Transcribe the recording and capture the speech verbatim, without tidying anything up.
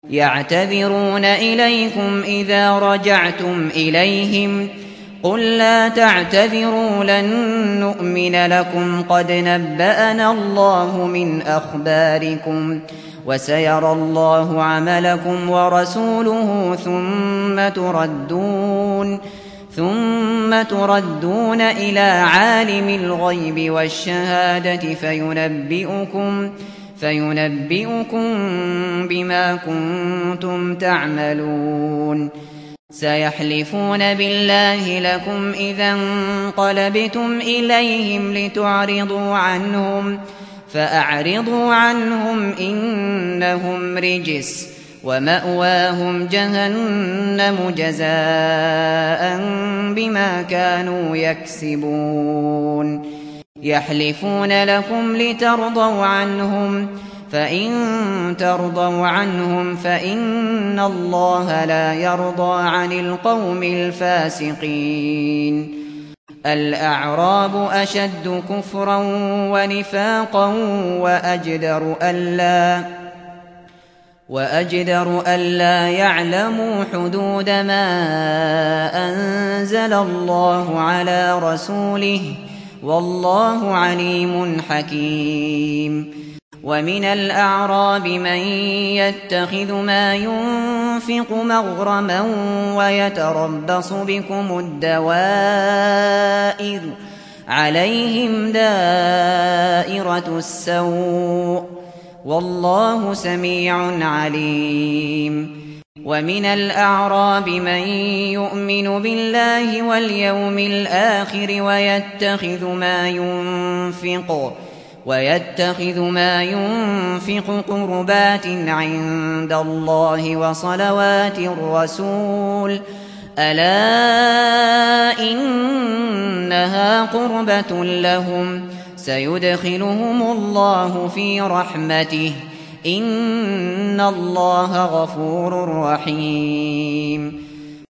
يعتذرون إليكم إذا رجعتم إليهم قل لا تعتذروا لن نؤمن لكم قد نبأنا الله من أخباركم وسيرى الله عملكم ورسوله ثم تردون ثم تردون إلى عالم الغيب والشهادة فينبئكم فينبئكم بما كنتم تعملون سيحلفون بالله لكم إذا انقلبتم إليهم لتعرضوا عنهم فأعرضوا عنهم إنهم رجس ومأواهم جهنم جزاء بما كانوا يكسبون يحلفون لكم لترضوا عنهم فإن ترضوا عنهم فإن الله لا يرضى عن القوم الفاسقين الأعراب أشد كفرا ونفاقا وأجدر ألا وأجدر ألا يعلموا حدود ما أنزل الله على رسوله والله عليم حكيم ومن الأعراب من يتخذ ما ينفق مغرما ويتربص بكم الدوائر عليهم دائرة السوء والله سميع عليم ومن الأعراب من يؤمن بالله واليوم الآخر ويتخذ ما ينفق ويتخذ ما ينفق قربات عند الله وصلوات الرسول ألا إنها قربة لهم سيدخلهم الله في رحمته إن الله غفور رحيم